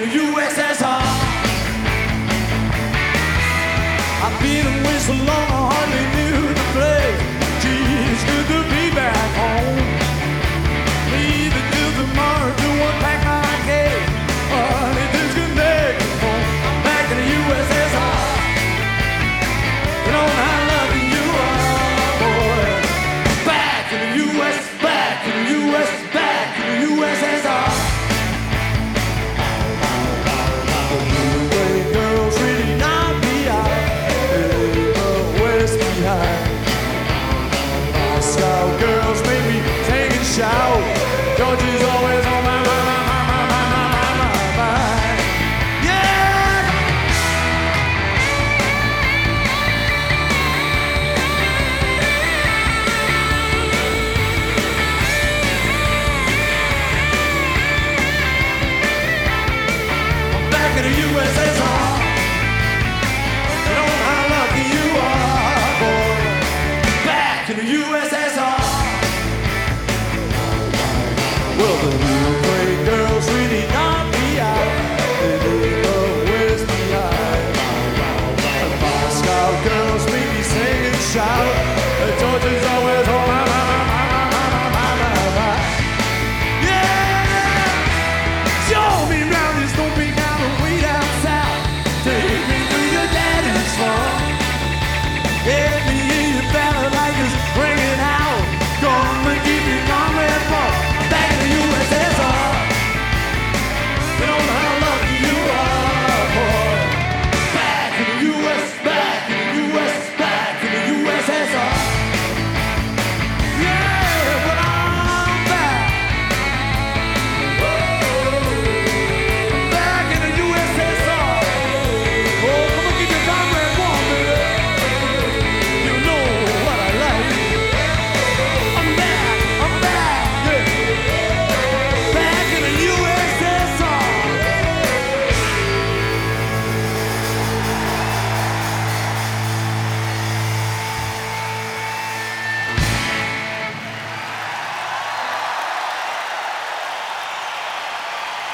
the USSR. I've been away so long I hardly knew the place. Gee, it's good to be back home. Leave it till tomorrow to unpack my case. Honey, disconnect the phone. I'm back in the USSR. You know how loving you are, boy. Back in the US, back in the US, back in the USSR. The blue-way girls really knock me out. The West behind. Moscow girls make me sing and shout. Georgie's always on my mind. Yeah! I'm back in the USA.